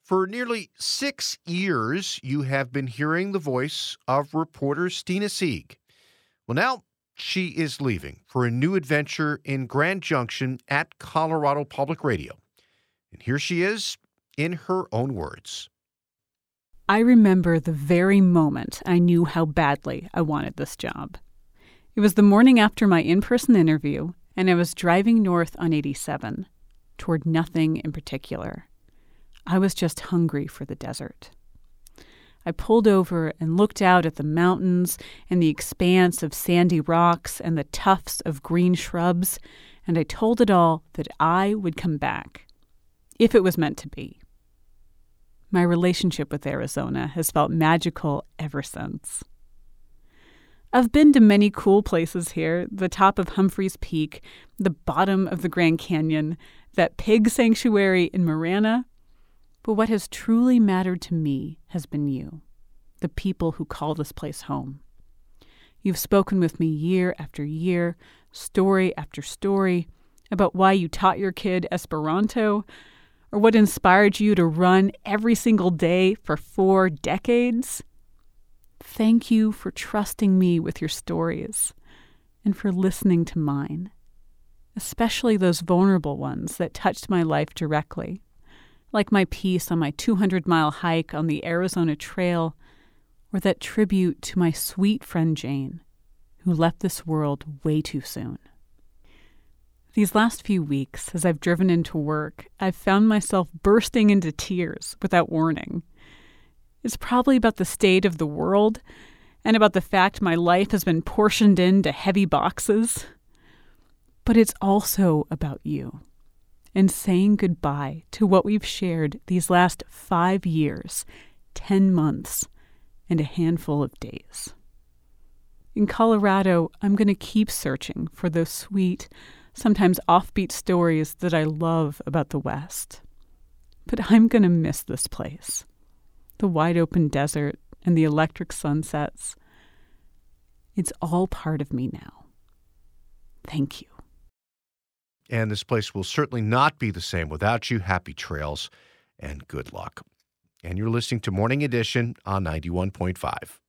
For nearly 6 years, you have been hearing the voice of reporter Stina Sieg. Well, now she is leaving for a new adventure in Grand Junction at Colorado Public Radio. And here she is in her own words. I remember the very moment I knew how badly I wanted this job. It was the morning after my in-person interview, and I was driving north on 87, toward nothing in particular. I was just hungry for the desert. I pulled over and looked out at the mountains and the expanse of sandy rocks and the tufts of green shrubs, and I told it all that I would come back, if it was meant to be. My relationship with Arizona has felt magical ever since. I've been to many cool places here, the top of Humphreys Peak, the bottom of the Grand Canyon, that pig sanctuary in Marana. But what has truly mattered to me has been you, the people who call this place home. You've spoken with me year after year, story after story, about why you taught your kid Esperanto, or what inspired you to run every single day for 4 decades. Thank you for trusting me with your stories and for listening to mine, especially those vulnerable ones that touched my life directly, like my piece on my 200-mile hike on the Arizona Trail, or that tribute to my sweet friend Jane, who left this world way too soon. These last few weeks, as I've driven into work, I've found myself bursting into tears without warning. It's probably about the state of the world and about the fact my life has been portioned into heavy boxes. But it's also about you and saying goodbye to what we've shared these last 5 years, 10 months, and a handful of days. In Colorado, I'm going to keep searching for those sweet, sometimes offbeat stories that I love about the West. But I'm going to miss this place. The wide-open desert and the electric sunsets. It's all part of me now. Thank you. And this place will certainly not be the same without you. Happy trails and good luck. And you're listening to Morning Edition on 91.5.